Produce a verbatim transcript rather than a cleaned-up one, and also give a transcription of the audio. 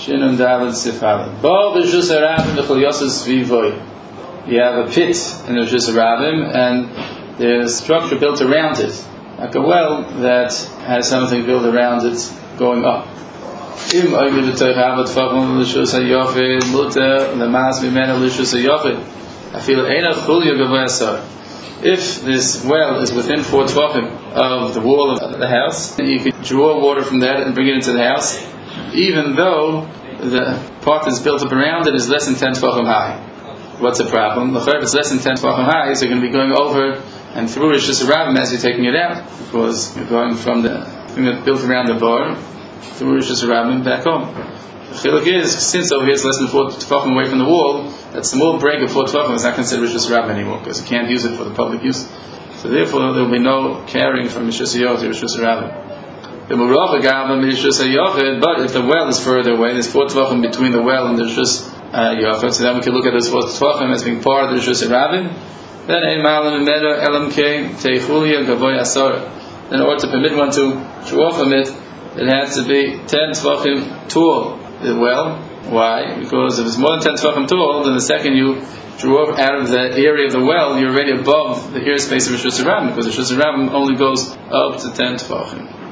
Shinun David Sifalin. Bo Rishus Harabim B'chol Yosef Svivoy. You have a pit in the Rishus Harabim, and there's a structure built around it, like a well that has something built around it going up. Im Oivid V'toich Tfachim L'Rishus HaYochid Muter L'Mas Mimena L'Rishus HaYochid. I feel Eina Chulya Gavoy Asar. If this well is within four tvachim of the wall of the house, then you could draw water from that and bring it into the house, even though the part that's built up around it is less than ten tvachim high. What's the problem? If it's less than ten tvachim high, so you're going to be going over and through Rishus Harabim as you're taking it out, because you're going from the thing that's built around the bar through Rishus Harabim back home. The chiluk is, since over here it's less than four tvachim away from the wall, that small break of four tvachim is not considered Rishus Harabim anymore, because you can't use it for the public use. So therefore there will be no carrying from Rishus HaYochid to Rishus Harabim. But if the well is further away, there's four tvachim between the well and the Rishus HaYochid, so then we can look at those four tvachim as being part of the Rishus Harabim. Then ein malam imeda elam kei teichulia gavoy asar. In order to permit one to draw from it, it has to be ten tvachim tall. Well, why? Because if it's more than ten tvachim tall, then the second you draw out of the area of the well, you're already above the ear space of Rishus Harabim, because Rishus Harabim only goes up to ten tvachim.